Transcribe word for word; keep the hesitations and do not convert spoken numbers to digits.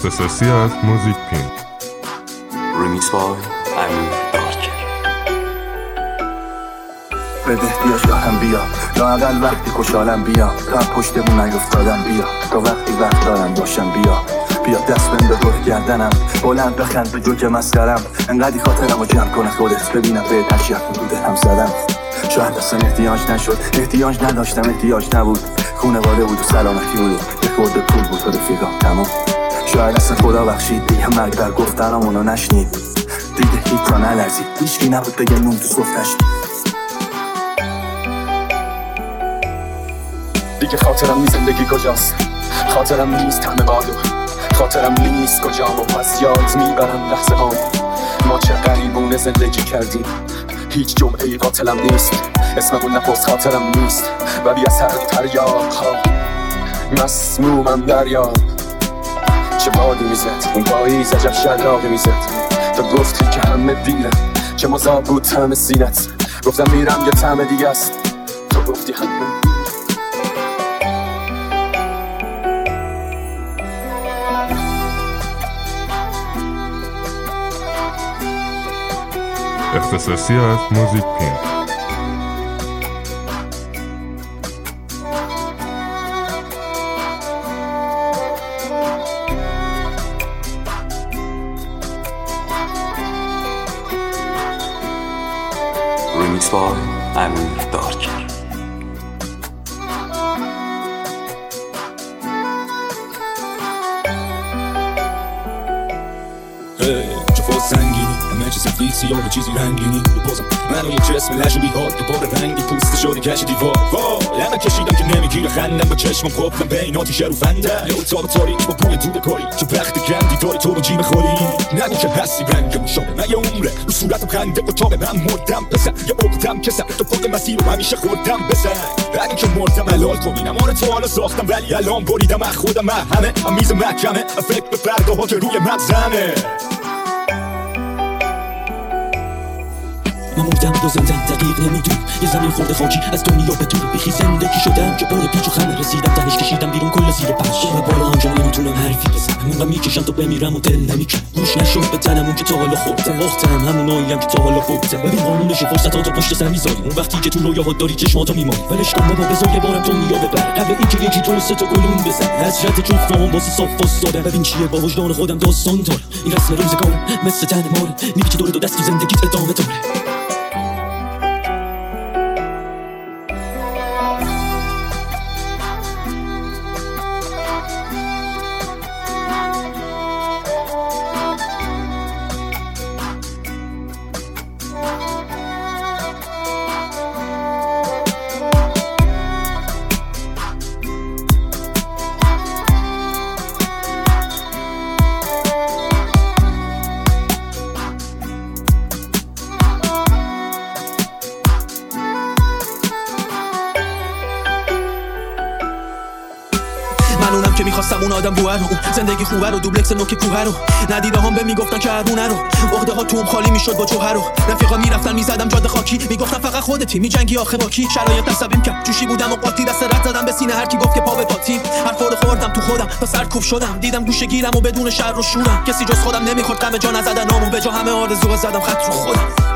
اختصاصی از موزیک پین. ریمیکس با امیر دارکر. بده احتیاج دارم بیا، لااقل وقتی خوشحالم بیا، تا پشتمون نیفتادم بیا، تا وقتی وقت دارم باشم بیا، بیا دست بند به دور گردنم، بلند بخند به جوک مسخرم، انقدی خاطرمو جمع کنه خودت، ببینم به تشیح بوده هم زدم. شاید اصلا احتیاج نشد، احتیاج نداشتم، احتیاج نبود، خونواده بود و سلامتی بود، یه خورده پول بود و رفیقا تمام. شاید اصلا خدا بخشید دیگه مرگ بر گفتنامونو نشنید، دیگه هیچ تا نلرزید، هیچکی نبود بگه نون تو سفتش. دیگه خاطرم نیست زندگی کجاست، خاطرم نیست همه بادو، خاطرم نیست کجام و پس یاد میبرم لحظه هام. ما چه غریبونه زندگی کردیم، هیچ جمعه‌ای قاتلم نیست، اسممون نپرس خاطرم نیست، و بی اثر تریاق ها مسمومم دریاب. چه بادی میزد اون پاییز، عجب شلاقی میزد، تو گفتی که همه دیره، چه مذاب بود طعم سینت، گفتم میرم یه طعم دیگه است، تو گفتی همه اختصاصی از موزیک پین. ریمیکس با امیر دارکر. سنگینی همه چه سفید سیاه و چیزی رنگینی بپازم منو یه جسم لش و بیهاد دوباره رنگی پوسته شده کش دیوار. وای همه کشیدم که نمیگیره خندم با چشمم قفلم بین آتیشه رو فنده یه اتاق تاریک با بوی دود کاری چه وقتی گندی داری تو با جیم خوری. نگو که هستی رنگم شده من یه عمره رو صورتم خنده اتاق من مردم پسر یه عقدم کسم تو فوق مسیر رو همیشه خوردم بسر اگه که مردم حلال کنی نماره تو حالا ساختم ولی الان بریدم از خودم من همه امیز محکمه فکر به فرداها که روی مغزمه. من مردم دو زندن دقیق نمیدون یه زمین خورده خاکی از دنیا به دور بخی زندگی شدم که بار پیچ و خمه رسیدم تهش کشیدم بیرون کل زیر پش و بالا آنجا نمیتونم حرفی بزنم اونقدر میکشم تا بمیرم و دل نمیکنم گوش نشد به تنم اون که تا حالا خوردم اختم هموناییم که تا حالا خوردم ببین قانونش فرصت ها تا پشت سر میذاری اون وقتی که تو رویاهات داری چشماتو میماری ولش کن بابا بذار یه بارم دنیا ببر قبل اینکه یکی تو سه تا گلون بزن حسرت جفتام واسه صاف واسطه ببین چیه با وجدان خودم داستان داره این رسم روزگار مثل تن ماره میگی دور دو دست تو زندگیت ادامه داره. من اونم که میخواستم اون آدم بوه رو زندگی خوبه رو دوبلکس نوک کوه رو ندیده هم به میگفتن که هرونه رو عقده ها توم خالی میشد با جوهر رو رفیقا میرفتن میزدم جاده خاکی میگفتن فقط خودتی میجنگی آخه با کی شرایط عصبیم کرد جوشی بودم و قاطی دست رد زدم به سینه هر کی گفت که پا به پاتیم حرفا رو خوردم تو خودم تا سرکوب شدم دیدم گوشه گیرم و بدون شر و شورم کسی جز خودم نمیخورد غم جا نزدنامو به جا همه آرزو زدم خط رو خودم.